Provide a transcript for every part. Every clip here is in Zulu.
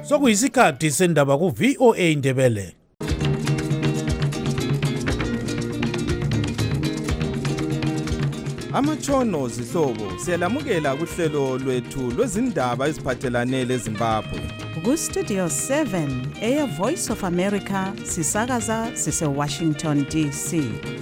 Sokuyisikhathi sendaba ku VOA Indebele. Amatshono zihlobo siyalamukela kuhlelo lwethu lwezindaba eziphathelane leZimbabwe. Ku Studio 7 Air Voice of America sisakaza sise Washington DC.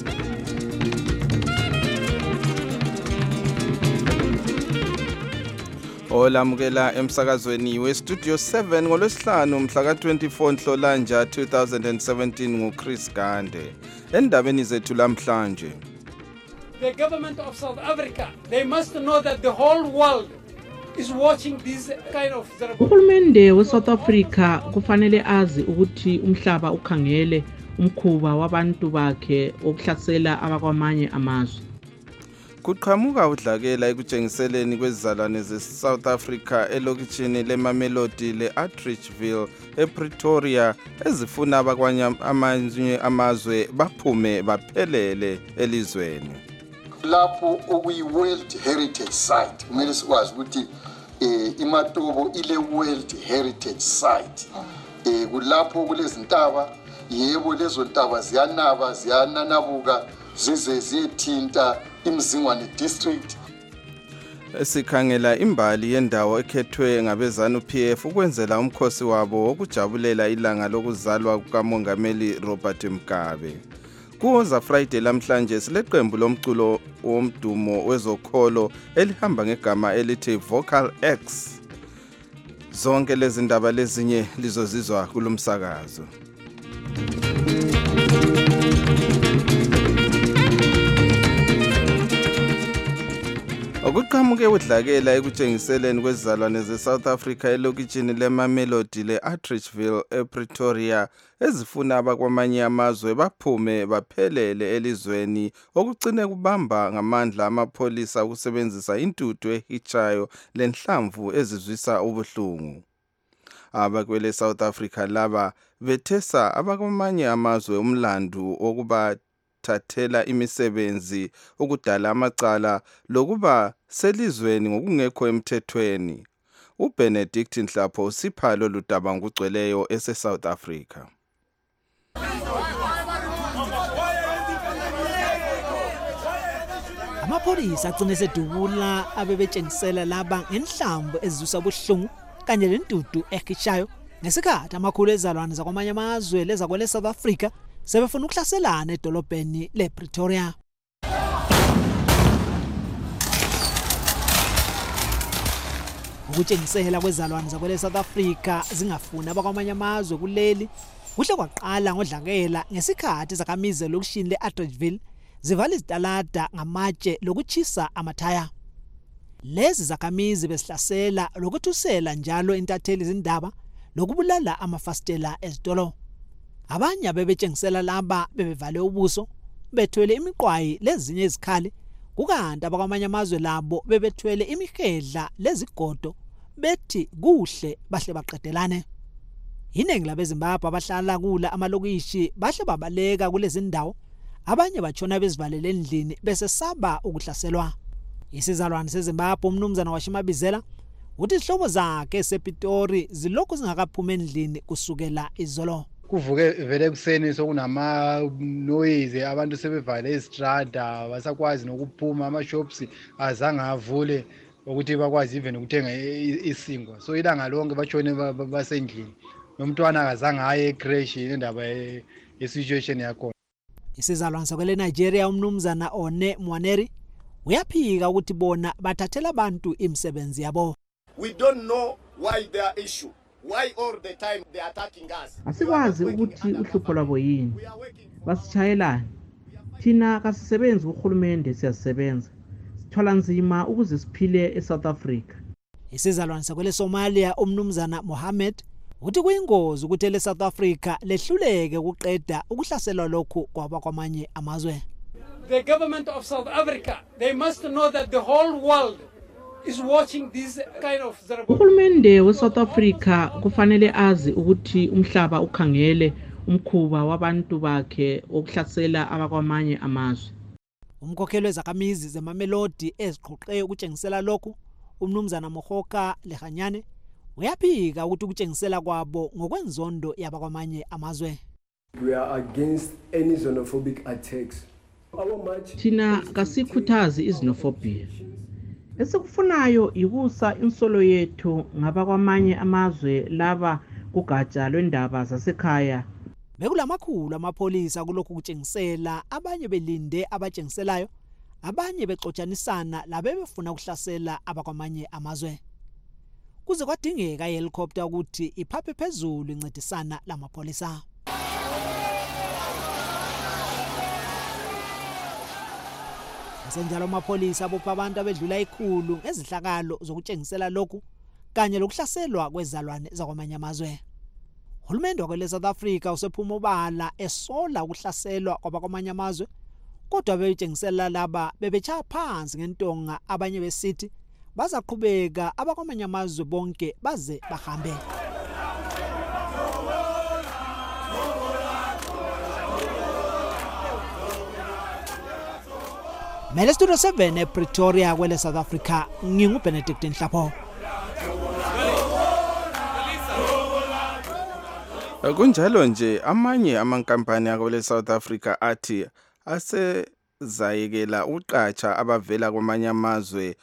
Olamukela emsakazweni we Studio 7 ngolwesihlanu mhla ka-24 Nhlolanja 2017 nguChris Gande. Endabeni zethu lamhlanje. The government of South Africa, they must know that the whole world is watching this kind of ceremony. Uhulumende weSouth Africa kufanele azi ukuthi umhlaba ukhangele umkhuba wabantu bakhe okuhlasela abakwamanye amazwe. Kuqhamuka udlakela ekutshengiseleni kwezizalwane ze-South Africa elokitshini leMamelodi le-Atteridgeville ePretoria ezifuna abakwanye amazwe baphume baphelele elizweni. Lapho okuyi-World Heritage Site kumele sikwazi ukuthi iMatobo ile World Heritage Site. Kulapho kulezintaba, yebo lezo ntaba ziyanaba ziyananabuka zize ziyethinta iMzingwane district. Sikhangela imbali yendawo ekhethwe ngabezanu PF ukwenzela umkhosi wabo wokujabulela ilanga lokuzalwa kukaMongameli Robert Mugabe. Kuza Friday lamhlanje sileqembu lomculo womdumo wezokholo elihamba ngegama elithi Vocal X. Zonke lezi ndaba lezinye lizozizwa kulomsakazo. Okuqhamuke udlakela ekutshengiseleni kwezizalwane ze-South Africa elokitshini leMamelodi le-Atteridgeville ePretoria ezifuna abakwamanye amazwe baphume baphelele elizweni okugcine kubamba ngamandla amapholisa ukusebenzisa intuthu ehichayo lenhlamvu ezizwisa ubuhlungu. Abakwele South Africa laba bethesa abakwamanye amazwe umlandu okuba thathela imisebenzi ukudala amacala lokuba selizweni ngokungekho emthethweni. uBenedict Nhlapho usiphalo ludaba ngugcweleyo ese-South Africa. Amapholisa agcine sedubula abebetshengisela laba ngenhlamvu ezizwisa ubuhlungu kanye lentuthu ehishayo ngesikhathi amakhulu ezalwane zakwamanye amazwe lezakwele South Africa sebefuna ukuhlaselana edolobheni lePretoria. Ukutshengisela kwezalwane zakwele South Africa zingafuna abakwamanye amazwe kuleli kuhle kwaqala ngodlakela ngesikhathi zakamize lokushini leAtteridgeville zivala izitalada ngamatshe lokuchisa amathaya. Lezi zakamizi besihlasela lokuthusela njalo intatheli izindaba lokubulala amafastela ezitolo. Abanye abebetshengisela laba bebevale ubuso bethwele imiqwayi lezinye izikhali kukanti abakwamanye amazwe labo bebethwele imihedla lezigodo bethi kuhle bahle baqedelane. Iningi labeZimbabwe abahlala kula amalokishi bahle babaleka kulezi ndawo, abanye batshona bezivalele endlini besesaba ukuhlaselwa. Isizalwane seZimbabwe umnumzana waShimabizela uthi ihlobo zakhe esePitori zilokhu zingakaphuma endlini kusukela izolo. Kuvuke vele kuseni sokunama noise abantu sebevale istrada basakwazi nokuphuma ama-shops azange avule ukuthi bakwazi even ukuthenga isingwa. So ilanga lonke batshone basendlini nomntwana akazange aye ecrash indaba ye-situation yakho. Isizalwane sakwele Nigeria umnumzana One Mwaneri uyaphika ukuthi bona bathathela abantu imisebenzi yabo. We don't know why their issue. Why all the time they attacking us? Asikwazi ukuthi uhlupho lwabo yini. Basitshayelana. Thina kasisebenzi kuhulumende siyasebenza. Sithola nzima ukuze siphile eSouth Africa. Isizalwane sakwele Somalia umnumzana Mohammed uthi kuyingozi ukuthi leSouth Africa lehluleke ukuqeda ukuhlaselwa lokhu kwabakwamanye amazwe. The government of South Africa, they must know that the whole world is watching this kind of ceremony. Uhulumende weSouth Africa kufanele azi ukuthi umhlaba ukhangele umkhuba wabantu bakhe okuhlasela abakwamanye amazwe. Umkhokheli wezakamizi zeMamelodi eziqoqe ukutshengisela lokhu umnumzana Mohoka Lehanyane uyaphika ukuthi ukutshengisela kwabo ngokwenzondo yabakwamanye amazwe. We are against any xenophobic attacks. Thina kasikhuthazi izinofobia. Esikufunayo ikusa insolo yethu ngabakwamanye amazwe laba kugatsha lwendaba zasekhaya. Bekulamakhulu amapholisa kulokhu kutshengisela, abanye belinde abatshengiselayo, abanye bexotshanisana labebefuna ukuhlasela abakwamanye amazwe. Kuze kwadingeka ihelicopter ukuthi iphaphe phezulu incedisana lamapholisa. Senjalo amapholisa bopha abantu abedlula ikhulu ngezihlakalo zokutshengisela lokhu kanye lokuhlaselwa kwezalwane zakwamanye amazwe. Uhulumende wakwele South Africa usephuma obala esola ukuhlaselwa kwabakwamanye amazwe, kodwa beyitshengisela laba bebetshaya phansi ngentonga, abanye besithi bazaqhubeka abakwamanye amazwe bonke baze bahambe. Mele Studio 7 ePretoria kwele South Africa, nginguBenedict Nhlapho. Kunjalo nje amanye amankampani akwele South Africa athi asezayekela uqatsha abavela kwamanye amazwe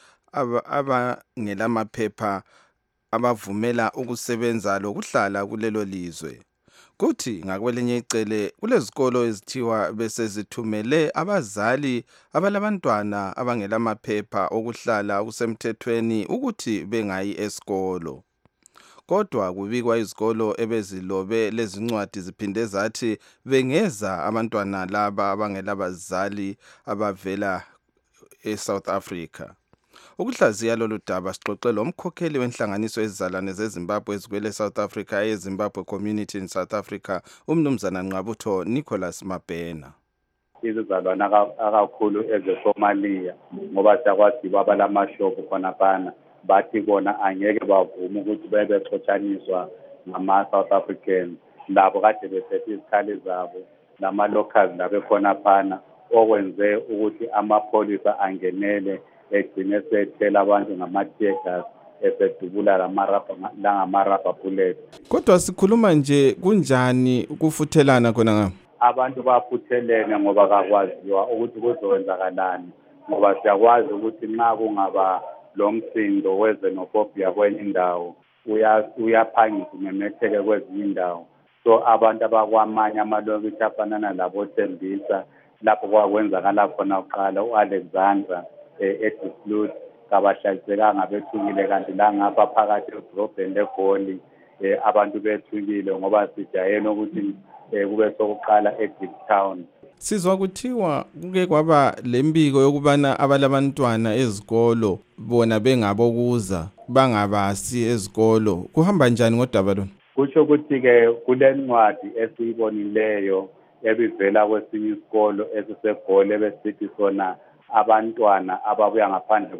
abangelamaphepha abavumela ukusebenza lokuhlala kulelo lizwe. Kuthi ngakwelinye icele kulezikolo ezithiwa bese zithumele abazali abalabantwana abangelamaphepha okuhlala kusemthethweni ukuthi bengayi esikolo. Kodwa kubikwa izikolo ebezilobe lezincwadi ziphinde zathi bengeza abantwana laba abangelabazali abavela eSouth Africa. Ukuhlaziya lolu daba sixoxele umkhokheli wenhlanganiso ezizalwane zeZimbabwe ezikwele South Africa yeZimbabwe Community in South Africa, umnumzana Nqabutho Nicholas Mabhena. Izizalwane akakhulu ezeSomalia ngoba siyakwazi babalamashophu khonaphana bathi bona angeke bavuma ukuthi bebexotshaniswa ngama-South Africans labo kade besethe izikhali zabo nama-locals labekhona okwenze ukuthi amapholisa angenele egcine sethela abantu ngama-teargas esedubula langamarabha bullet. Kodwa sikhuluma nje kunjani ukufuthelana khona ngapha? Abantu bafuthelene ngoba kakwaziwa ukuthi kuzowenzakalani, ngoba siyakwazi ukuthi nxa kungaba lo msindo wezenofobia kwenye indawo uyaphangisa umemetheke kwezinye indawo. So abantu abakwamanye amalokishi afanana laboThembisa lapho kwakwenzakala khona uqala u-Alexandra eDislut kabahlalisekanga bethukile, kanti la ngapha phakathi edrobheni leGoli abantu bethukile ngoba sijayele ukuthi kube sokuqala eDeeptown. Sizwa kuthiwa kuke kwaba lembiko yokubana abalabantwana ezikolo bona bengabokuza bangabasi ezikolo. Kuhamba njani ngodaba lona? Kusho ukuthi ke kulencwadi esiyibonileyo ebivela kwesinye isikolo esiseGoli ebesithi sona abantwana ababuya ngaphandle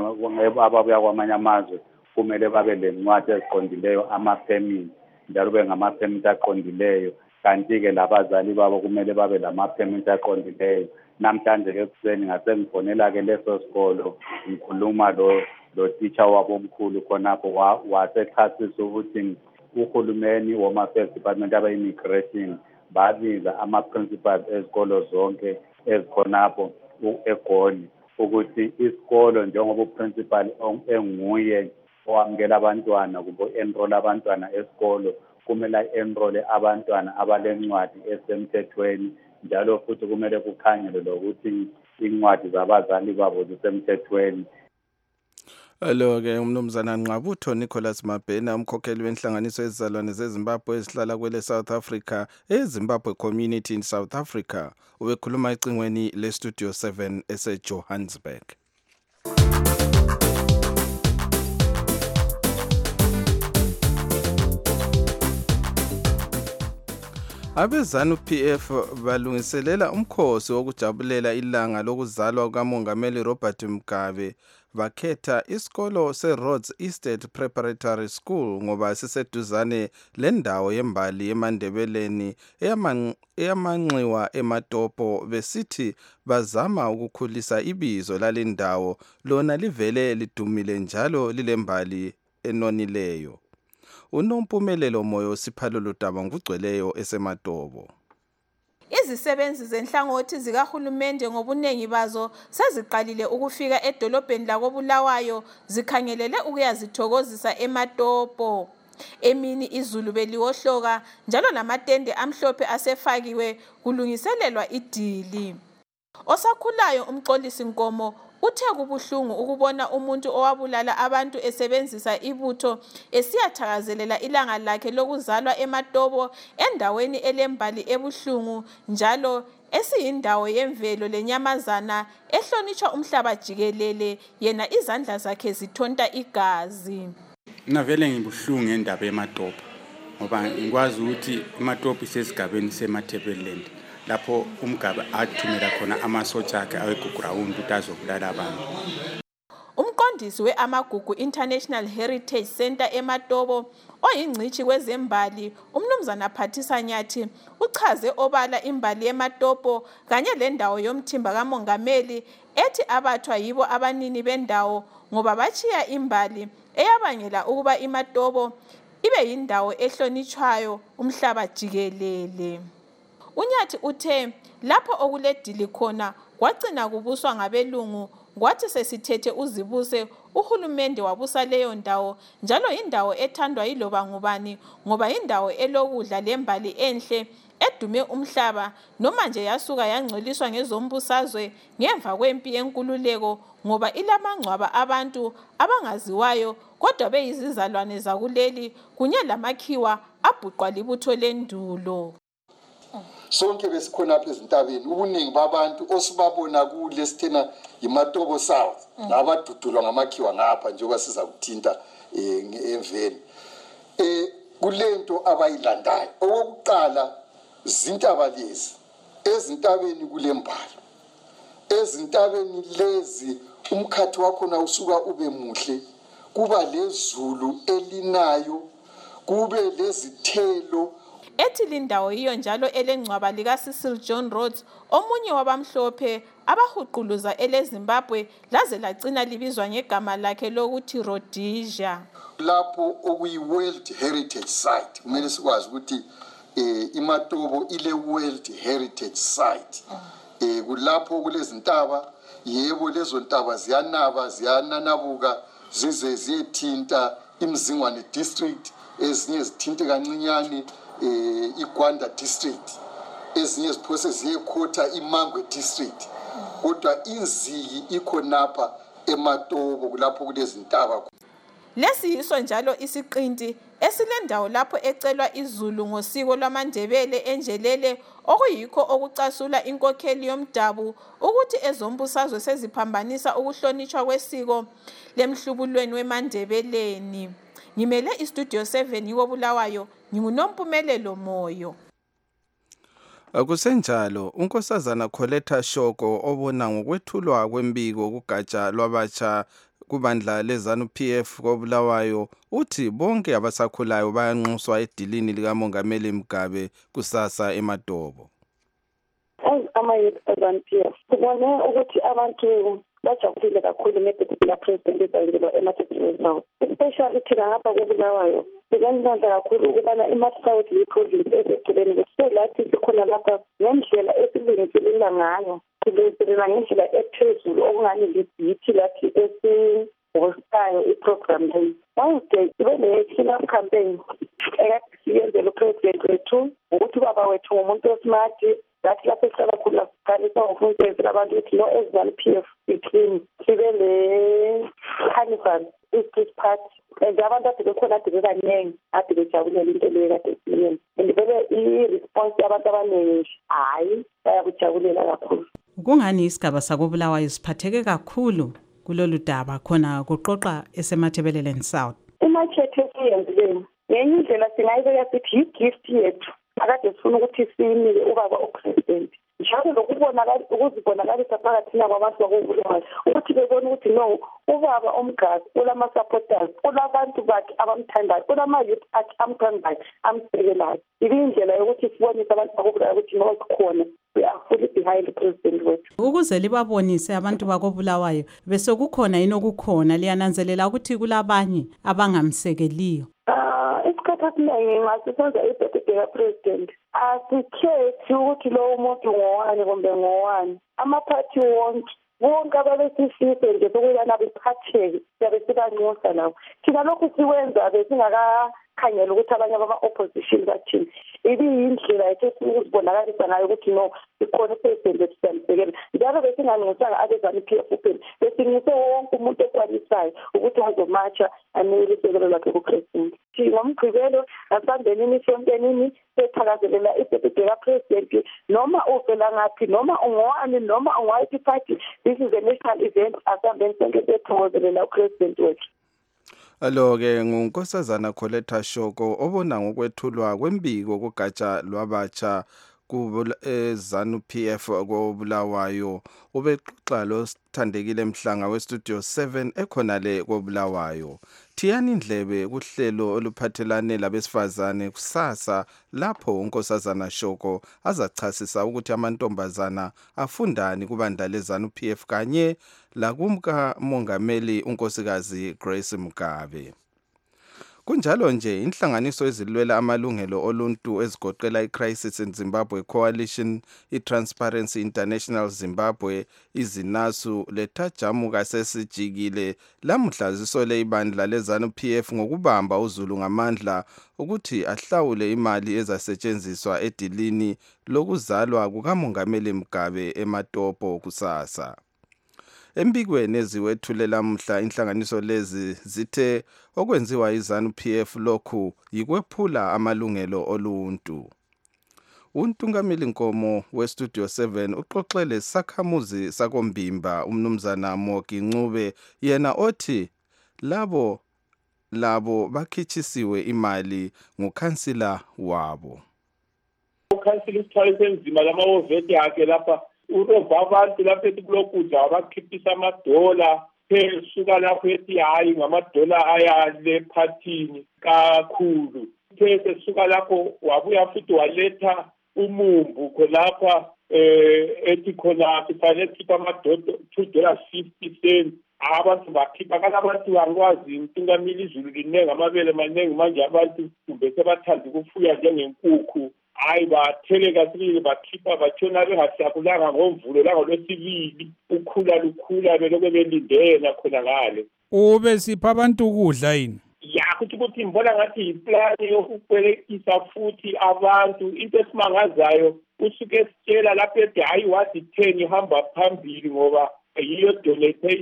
kwamanye amazwe kumele babe lencwadi eziqondileyo, ama-permit, njalo bengama-permit aqondileyo. Kanti-ke labazali babo kumele babe lama-permit aqondileyo. Namhlanje ke ekuseni ngasengifonela-ke leso sikolo ngikhuluma lo teacher wabo omkhulu khonapho wasechasisa ukuthi uhulumeni Home Affairs Department aba-immigration babiza ama-principals ezikolo zonke ezikhonapho eGoli ukuthi isikolo njengoba uprincipal enguye owamukela abantwana kumbe enroll abantwana esikolo kumele enroll abantwana abalencwadi esemthethweni, njalo futhi kumele kukhanyelwe lokuthi incwadi zabazali babo zisemthethweni. Lo-ke umnumzana Nqabutho Nicholas Mabhena, umkhokheli wenhlanganiso ezizalwane zeZimbabwe ezihlala kwele South Africa eZimbabwe Community in South Africa, ubekhuluma ecingweni leStudio 7 eseJohannesburg. Abezanu-PF balungiselela umkhosi wokujabulela ilanga lokuzalwa kukaMongameli Robert Mugabe. Bakhetha isikolo seRhodes Estate Preparatory School ngoba siseduzane lendawo yembali eMandebeleni eyamanxiwa eMatopo, besithi bazama ukukhulisa ibizo lalendawo lona livele lidumile njalo lilembali enonileyo. unompumelelo moyo Siphalelo Lutaba ngugcweleyo eseMatobo. Izisebenzi zenhlangothi zikahulumende ngobuningi bazo seziqalile ukufika edolobheni lakoBulawayo zikhangelele ukuyazithokozisa eMatopo. Emini izulu beliwohloka njalo namatende amhlophe asefakiwe kulungiselelwa idili. Osakhulayo umxolisi Nkomo uthe kubuhlungu ukubona umuntu owabulala abantu esebenzisa ibutho esiyathakazelela ilanga lakhe lokuzalwa eMatobo endaweni elembali ebuhlungu njalo esiyindawo yemvelo lenyamazana ehlonitshwa umhlaba jikelele yena izandla zakhe zithonta igazi. Navele ngibuhlungu ngendaba eMatobo ngoba ngikwazi ukuthi eMatobo isesigabeni seMatabeleland lapho umgaba athumela khona amasotsha akhe aweground ukuthi azobulala abantu. Umqondisi we-Amagugu International Heritage Center eMatobo oyingcishi kwezembali umnumzana Phathisa Nyathi uchaze obala imbali yeMatobo kanye lendawo yomthimba kamongameli ethi abathwa yibo abanini bendawo ngoba bachiya imbali eyabangela ukuba iMatobo ibe yindawo ehlonitshwayo umhlaba jikelele. Unyathi uthe lapho okuledili khona kwagcina kubuswa ngabelungu kwathi sesithethe uzibuse uhulumende wabusa leyo ndawo njalo indawo ethandwa yiloba ngubani ngoba indawo elokudla lembali enhle edume umhlaba noma nje yasuka yangcoliswa ngezombusazwe ngemva kwempi yenkululeko ngoba ilamangcwaba abantu abangaziwayo kodwa beyizizalwane zakuleli kunye lamakhiwa abhuqwa libutho lendulo. Sonke besikhona apha ezintabeni ubuningi babantu osibabona kule sithena iMatobo South nabadudulwa ngamakhiwa ngapha njengoba siza kuthinta emveni kulento abayilandayo. Okokuqala zintaba lezi ezintabeni kulembali ezintabeni lezi umkhathi wakho na usuka ube muhle kuba lezulu elinayo kube lezithelo. Ethi lindawo iyo njalo elengcwaba lika Cecil John Rhodes omunye wabamhlophe abahuquluza eleZimbabwe laze lagcina libizwa ngegama lakhe lokuthi Rhodesia. Lapho okuyi World Heritage Site kumele sikwazi ukuthi iMatobo ile World Heritage Site. Kulapho kulezintaba yebo lezo ntaba ziyananabuka zize ziyethinta iMzingwane district ezinye zithinte kancinyane iGwanda district ezinye ziphose ziyekhotha iMangwe district kodwa inziki ikhonapha eMatobo kulapho kulezintaba. Lesi yiso njalo isiqinti esilendawo lapho ecelwa izulu ngosiko lwamaNdebele enjelele okuyikho okucasula inkokheli yomdabu ukuthi ezombusazwe seziphambanisa ukuhlonitshwa kwesiko lemhlubulweni weMandebeleni. Ngimele iStudio 7 yiwoBulawayo nginguNompumelelo Moyo. Akusenjalo unkosazana Coletta Shoko obona ngokwethulwa kwembiko kugatsha lwabatsha kubandla leZANU-PF koBulawayo uthi bonke abasakhulayo bayanxuswa edilini likamongameli Mugabe kusasa eMatobo. AmaZANU-PF kubone ukuthi abantu bajabulile kakhulu ngeDeputy President ezayingelwa eMatobo especially thina ngapha koBulawayo sikanhlanhla kakhulu ukubana iMatobo yiprovince eseceleni kweselathi sikhona lapha ngendlela esilungiselela ngayo silungiselela ngendlela ephezulu okungani libithi lathi esihostayo iprogram leyi manje ibe ne-clean-up campaign ekade siyenzela upresident wethu ukuthi ubaba wethu ngumuntu osmart lathi lapho esihlala khulu siqalisa ngokunsenzela abantu ukuthi no ZANU-PF iclean sibe le-carnival i-street party and abantu ade bekhona ade bebaningi ade bejabulela into leyo kade siyenza and vele i-response yabantu abaningi hayi bayakujabulela kakhulu. Kungani isigaba sakoBulawayo siphatheke kakhulu kulolu daba khona kuqoqa eseMatabeleland South? Imakhethe esiyenzile ngenye indlela singayibeka sithi yi-gift yethu akade sifuna ukuthi sinike ubaba upresident njalo ukuzibonakalisa phakathi kwabantu bakoBulawayo ukuthi bebone ukuthi no ubaba omgazi ulama-supporters ulabantu bakhe abamthandayo ulama-youth akhe amthandayo amsekelayo. Indlela yokuthi sibonise abantu bakoBulawayo ukuthi no sikhona we are fully behind the president wethu. Ukuze libabonise abantu bakoBulawayo bese kukhona yini okukhona liyananzelela ukuthi kulabanye abangamsekeliyo? esiningi nxa sisenza i-birthday president asikhethi ukuthi lowo muntu ngowani kumbe ngowani, amaphathi wonke ababesifise nje sokuyana bephatheke siyabe sibanxusa nabo. Thina lokhu sikwenza besingakakhangela ukuthi abanye abama-opposition bathini. Ibiyindlela yethu esikuzibonakalisa ngayo ukuthi no ikhona ipresident ethu siyamsekela. Njalo besinganxusanga abezanu-PF kuphela, besinxuse wonke umuntu ekwalisayo ukuthi azomatsha anikele isekelo lakhe kupresident. Ngomgqibelo asambeni esontweni sethakazelela i-birthday kapresident, noma uvela ngaphi, noma ungowani, noma ungowayiphi party. This is a national event. Asambeni sonke sethokozelela upresident wethu. Alo-ke ngunkosazana Coletta Shoko obona ngokwethulwa kwembiko kugatsha lwabatsha ZANU-PF koBulawayo. Ubexoxa lo Sithandekile Mhlanga weStudio 7 ekhonale koBulawayo. Thiyani indlebe kuhlelo oluphathelane labesifazane kusasa lapho unkosazana Shoko azachasisa ukuthi amantombazana afundani kubandla leZANU-PF kanye lakumka mongameli unkosikazi Grace Mugabe. Kunjalo nje inhlanganiso ezilwela amalungelo oluntu ezigoqela iCrisis in Zimbabwe Coalition, iTransparency International Zimbabwe, izinasu lethajamuka sesijikile lamuhla zisole ibandla leZANU-PF ngokubamba uZulu ngamandla ukuthi ahlawule imali ezasetshenziswa edilini lokuzalwa kukamongameli Mugabe eMatopo kusasa. Embikweni eziwethulela mhla inhlanganiso lezi zithe okwenziwa iZANU-PF lokhu yikwephula amalungelo oluntu. Untungameli Nkomo weStudio 7 uxoxele sakhamuzi sakoMbimba umnumzana Moki Ncube yena othi labo bakhitshisiwe imali ngukhansila wabo. Ukhansila isithwalise enzima lamawoveti yakhe lapha urova abantu lapho ethi kulokudla abakhiphisa amadola phesuka lapho ethi hayi ngamadola aya lephathini kakhulu. Phese suka lapho wabuya futhi waletha umumbu khonapha ethi khona kufanele khipha amadola $2.50. Abantu bakhipha kanabantu angikwazi intungameli izulu linengi amabele maningi manje abantu kumbe sebathanda ukufuya njengenkukhu. Hayi batheleka sibili bakhipha batshona bengahlakulanga ngomvulo langolwesibili ukhula lukhula belokwe belindela khona ngale. Ube sipha abantu ukudla yini? Ya ukuthi ngibona ngathi yiplani yokukwelekisa futhi abantu into esimangazayo usuke sitshela lapho ethi hayi wathi 10 ihamba phambili ngoba yiyo donate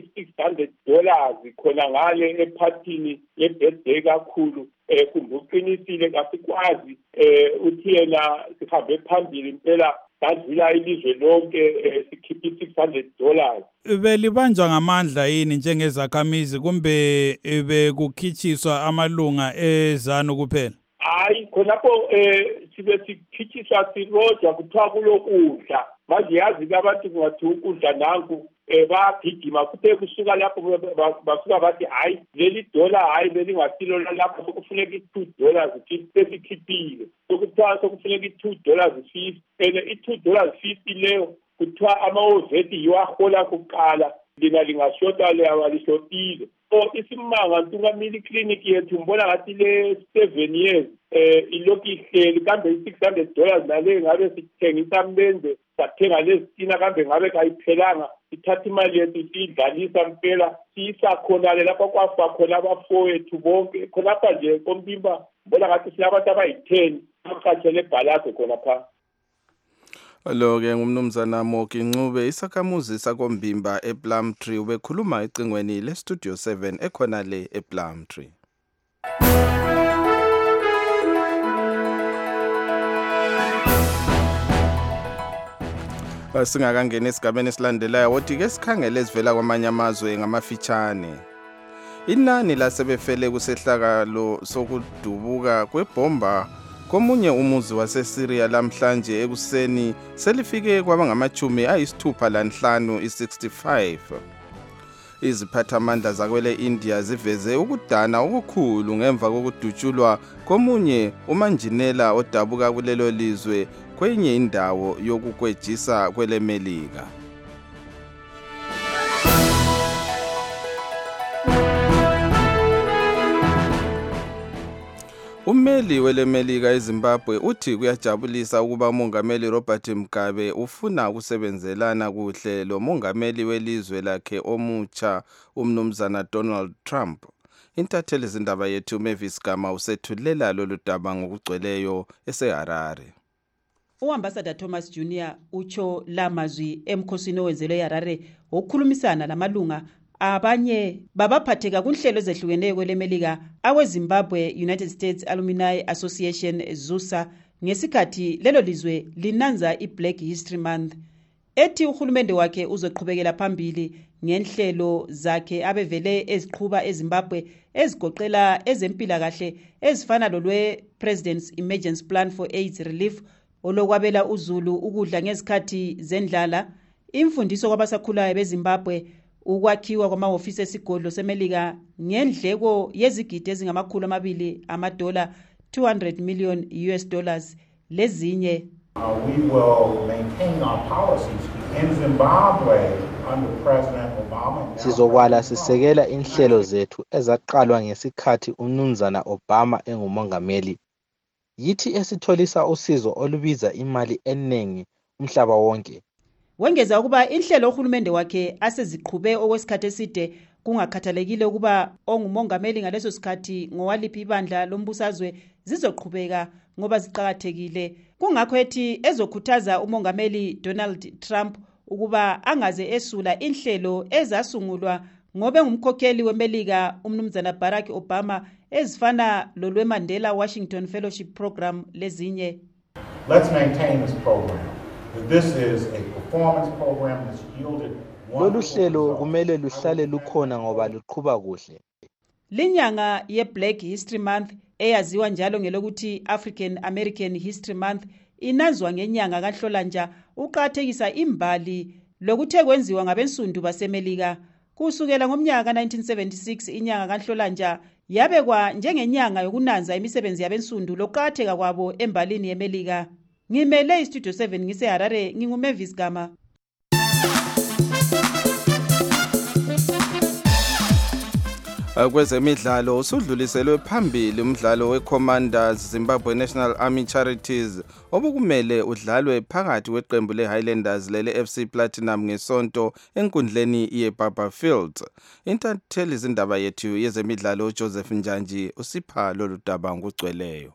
$600 khona ngale ephathini yebirthday kakhulu. Kumbuqinisile kasikwazi uthi yena sihambe phambili impela sadlula ilizwe lonke sikhiphe $600. Belibanjwa ngamandla yini njengezakhamizi kumbe bekukhitshiswa amalunga eZANU kuphela? Hayi khonapho sibe sikhitshiswa sirojwa kuthiwa kulokudla manje yazi abantu kungathi ukudla nanku bagijima kuthe kusuka lapho basuka bathi hayi leli dola hayi belingasilo lapho sokufuneka $2 sesikhiphile sokuthiwa sokufuneka $2.50 $2.50 leyo kuthiwa amawoveti yiwo ahola kuqala lina lingashota liyawalishotile. So isimanga ntungameli clinic yethu mbona ngathi le 7 years ilokhu ihleli kambe $600 nale ngabe sithengisa mbenze sathenga lezitina kambe ngabe kayiphelanga ithatha imali yethu siyidlalisa mpela siyisa khona lapha kwafa khona abafowethu bonke khonapha nje koMbimba mbona ngathi silabantu abayi-10 abakhathele ebhalase khonapha. Lo-ke ngumnumzana Moki Ncube isakhamuzi sakoMbimba ePlumtree ubekhuluma ecingweni leStudio 7 ekhona le ePlumtree. Singakangena esigabeni esilandelayo wothi ke sikhangele ezivela kwamanye amazwe ngamafitshane. Inani lasebefele kusehlakalo sokudubuka kwebomba komunye umuzi waseSyria lamhlanje ekuseni selifike kwabangama-65 i-65. Iziphathamandla zakwele India ziveze ukudana okukhulu ngemva kokudutshulwa komunye umanjinela odabuka kulelo lizwe kwenye indawo yokukwejisa kwele Melika. Ummeli welemelika eZimbabwe uthi kuyajabulisa ukuba umongameli Robert Mugabe ufuna ukusebenzelana kuhle lo mongameli welizwe lakhe omutsha umnumzana Donald Trump. Intatheli zindaba yethu Mavis Gama usethulela lolu daba ngokugcweleyo eseHarare. U-Ambassador Thomas Jr. utsho lamazwi emkhosini owenzelwe eHarare wokukhulumisana lamalunga abanye babaphatheka kunhlelo ezehlukeneyo kwelemelika aweZimbabwe United States Alumni Association ZUSA ngesikhathi lelo lizwe linanza iBlack History Month. Ethi uhulumende wakhe uzoqhubekela phambili ngenhlelo zakhe abevele eziqhuba eZimbabwe ezigoqela ezempilakahle ezifana lolwe President's Emergency Plan for AIDS Relief olokwabela uzulu ukudla ngezikhathi zendlala, imfundiso kwabasakhulayo beZimbabwe, ukwakhiwa kwamahhovisi esigodlo semelika ngendleko yezigidi $200 $200 million lezinye. We will maintain our policies in Zimbabwe under President Obama. Sizokwala sisekela inhlelo zethu ezaqalwa ngesikhathi umnumzana Obama engumongameli. Yithi esitholisa usizo olubiza imali eningi umhlaba wonke. Wengeza ukuba inhlelo ohulumende wakhe aseziqhube okwesikhathi eside kungakhathalekile ukuba ongumongameli ngaleso sikhathi ngowaliphi ibandla lombusazwe zizoqhubeka ngoba ziqhakathekile. Kungakho ethi ezokhuthaza umongameli Donald Trump ukuba angaze esula inhlelo ezasungulwa ngobe ngumkhokheli wemelika umnumzana Barack Obama ezifana lolwe Mandela Washington Fellowship Program lezinye. Let's maintain this program. This is a performance program that's yielded. Lolu hlelo kumele luhlale lukhona ngoba luqhuba kuhle. Linyanga ye-Black History Month eyaziwa njalo ngelokuthi African American History Month inazwa ngenyanga kaNhlolanja uqhakathekisa imbali lokuthe kwenziwa ngabensundu basemelika. Kusukela ngomnyaka ka-1976 inyanga kaNhlolanja yabekwa njengenyanga yokunanza imisebenzi yabensundu lokuqhakatheka kwabo embalini yemelika. Ngimele iStudio 7 ngiseHarare, nginguMavis Gama. Kwezemidlalo usudluliselwe phambili umdlalo weCommanders Zimbabwe National Army Charities obukumele udlalwe phakathi kweqembu leHighlanders lele-FC Platinum ngesonto enkundleni yeBaba Fields. Intatheli zindaba yethu yezemidlalo uJoseph Njanji usipha lolu daba ngokugcweleyo.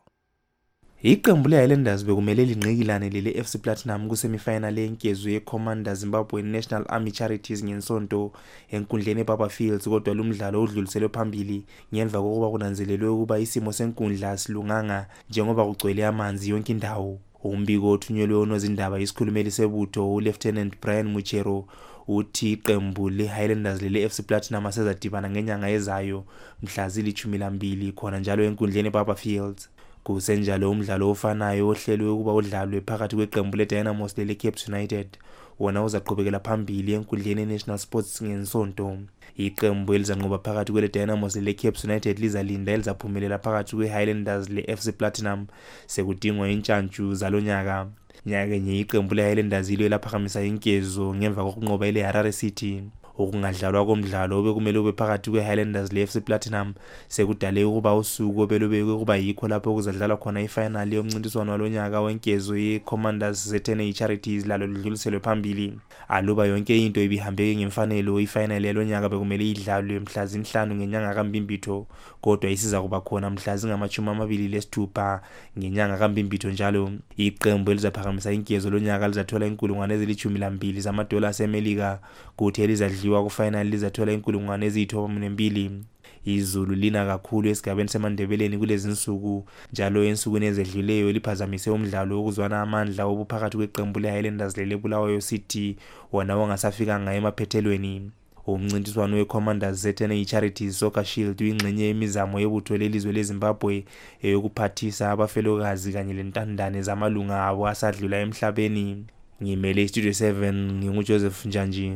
Iqembu leHighlanders bekumele linqikilane lele-FC Platinum kusemifinal yenkezo yeCommanders Zimbabwe National Army Charities ngensonto enkundleni eBaba Fields, kodwa lumdlalo udluliselwe phambili ngemva kokuba kunanzelelwe ukuba isimo senkundla asilunganga njengoba kugcwele amanzi yonke indawo. Umbiko othunyelwe onozindaba isikhulumeli sebutho uLieutenant Brian Muchero uthi iqembu leHighlanders lele-FC Platinum asezadibana ngenyanga ezayo mhla zili-12 khona njalo enkundleni eBaba Fields. Kusenjalo umdlalo ofanayo ohlelwe ukuba udlalwe phakathi kweqembu leDynamos lele-Cape United wona uzaqhubekela phambili enkundleni yeNational Sports ngensonto. Iqembu elizanqoba phakathi kweleDynamos lele-Cape United lizalinda elizaphumelela phakathi kweHighlanders le-FC Platinum sekudingwa intshantshu zalonyaka. Nyakenye iqembu leHighlanders ilo elaphakamisa inkezo ngemva kokunqoba iHarare City. Ukungadlalwa komdlalo obekumele ube phakathi kweHighlanders le-FC Platinum sekudale ukuba usuku obelubekwe kuba yikho lapho kuzadlalwa khona ifinal yomncintiswano walonyaka wenkezo yeCommanders ZNA Charities lalo ludluliselwe phambili. Aluba yonke into ibihambeke ngemfanelo, ifinal yalonyaka bekumele idlalwe mhla zinhlanu ngenyanga kaMbimbitho, kodwa isiza kuba khona mhla zingama-26 ngenyanga kaMbimbitho njalo. Iqembu elizaphakamisa inkezo lonyaka lizathola $12,000 zamadola asemelika, kuthi elizadliwa kufinal lizathola $92,000. Izulu lina kakhulu esigabeni seMandebeleni kulezi insuku, njalo ensukwini ezedluleyo liphazamise umdlalo wokuzwana amandla obuphakathi kweqembu leHighlanders leleBulawayo City wona wangasafikanga emaphethelweni. Umncintiswano weCommanders ZNA Charities Soccer Shield uyingxenye yemizamo yebutho lelizwe leZimbabwe eyokuphathisa abafelokazi kanye lentandane zamalunga abo asadlula emhlabeni. Ngimele iStudio 7 nginguJoseph Njanji.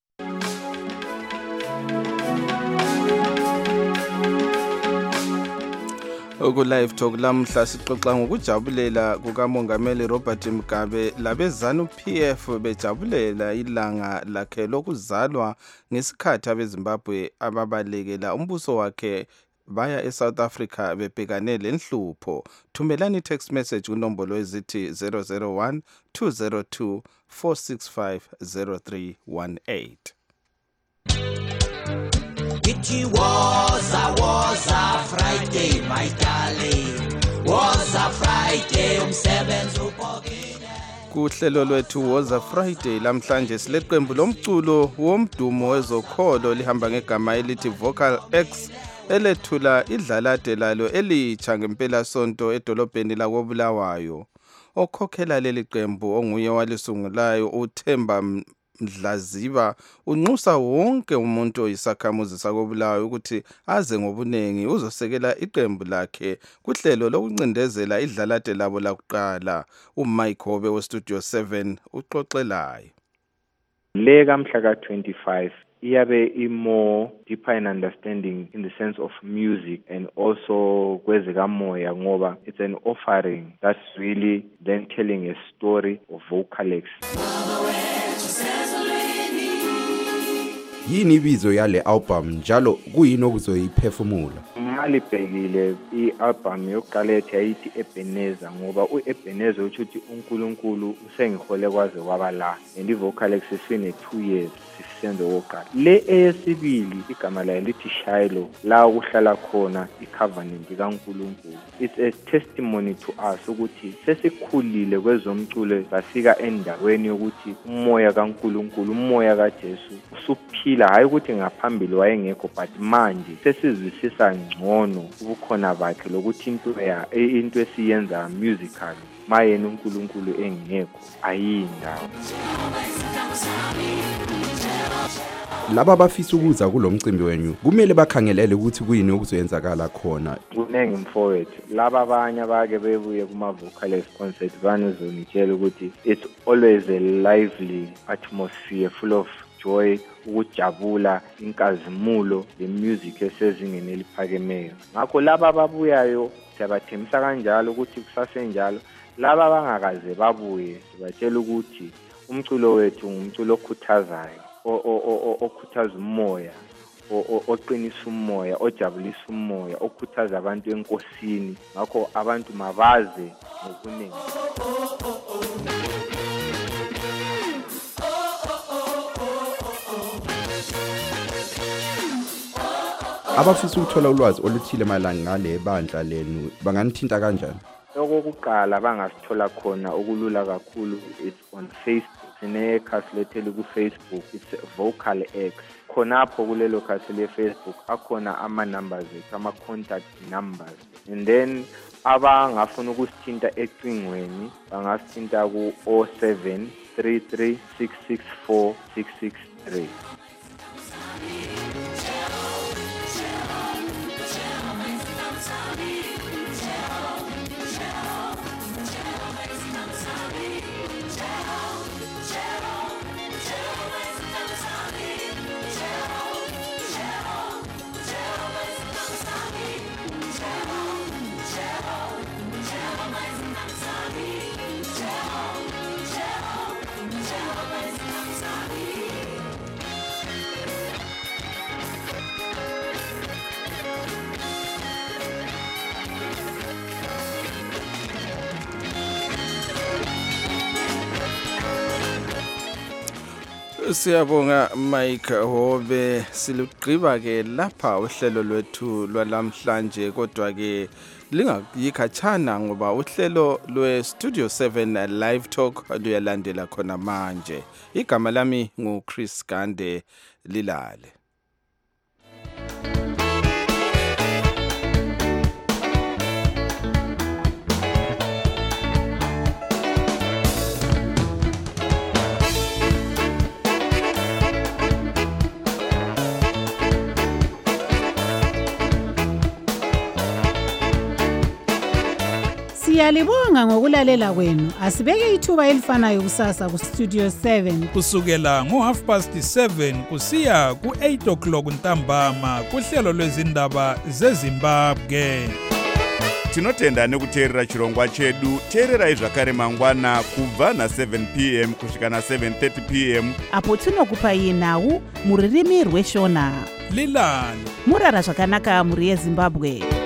Live Talk lamhla sixoxa ngokujabulela kukamongameli Robert Mugabe labezanu PF bejabulela ilanga lakhe lokuzalwa ngesikhathi abeZimbabwe ababalekela umbuso wakhe baya eSouth Africa bebhekane lenhlupho. Thumelani text message kunombolo ezithi 001 202 465 0318. It was a Friday, my darling. Was a Friday, umsebenzi upokile. Kuhlelo lwethu was a Friday lamhlanje sileqembu lomculo womdumo wezokholo lihamba ngegama elithi Vocal X elethula idlalade lalo elitsha ngempela sonto edolobheni lakoBulawayo. Okhokhela leli qembu onguye walisungulayo uThemba Mdlaziba unxusa wonke umuntu oyisakhamuzi sakoBulawayo ukuthi aze ngobunengi uzosekela iqembu lakhe kuhlelo lokuncindezela idlalade labo lakuqala. uMike Hobe weStudio 7 uxoxelayo. Lega mhla ka-25 iyabe more deeper in understanding in the sense of music and also kwezikamoya ngoba it's an offering that's really then telling a story of Vocal X. Yini ibizo yale album njalo kuyini okuzoyiphefumula? Malibhekile i-album yokuqala ethi yayithi Ebenezer ngoba uEbenezer uthi uNkulunkulu usengihole kwaze kwaba la and iVocal X sine 2 years sisenze wokuqala. Le eyesibili igama layo lithi Shiloh la ukuhlala khona icovenant kaNkulunkulu. It's a testimony to us ukuthi sesikhulile kwezomculo safika endaweni yokuthi umoya kaNkulunkulu umoya kaJesu usuphila hayi ukuthi ngaphambili wayengekho but manje sesizwisisa ngcono ubukhona bakhe lokuthi into esiyenza musical mayena uNkulunkulu engekho ayindawo. Laba bafisa ukuza kulomcimbi wenu kumele bakhangelele ukuthi kuyini okuzoyenzakala khona. Kunenge mfowethu laba abanye abake bebuye kuma Vocal X concert banizonitshela ukuthi it's always a lively atmosphere full of joy, ukujabula, inkazimulo, the music esezingeni eliphakemeyo. Ngakho laba ababuyayo siyabathemisa kanjalo ukuthi kusasenjalo laba abangakaze babuye sibatshela ukuthi umculo wethu ngumculo okhuthazayo okhuthaza umoya oqinisa umoya ojabulisa umoya okhuthaza abantu enkosini ngakho abantu mabaze ngokuningi. Abafisa ukuthola ulwazi oluthile mayelana ngale bandla lenu banganithinta kanjani? Okokuqala bangasithola khona okulula kakhulu it's on Facebook. Sinekhasi lethele ku-Facebook it's Vocal X. Khonapho kulelo khasi le-Facebook akhona ama-numbers ethu ama-contact numbers and then abangafuna ukusithinta ecingweni bangasithinta ku-07 33 664 663. Siyabonga Mike Hobe. Silugqiba ke lapha uhlelo lwethu lwalamhlanje kodwa ke lingayikhatshana ngoba uhlelo lweStudio 7 Live Talk luyalandela khona manje. Igama lami nguChris Gande Lilale. Siyalibonga ngokulalela kwenu. Asibeke ithuba elifanayo kusasa ku Studio 7 kusukela ngo7:30 kusiya ku8:00 ntambama kuhlelo lwezindaba zeZimbabwe. Tinotenda nekuteerera chirongwa chedu. Teerera zvakare mangwana kubva na7 p.m. kusvika na7:30 p.m. apo tinokupa nawu muririmi rweshona. lilala murara zvakanaka muri yezimbabwe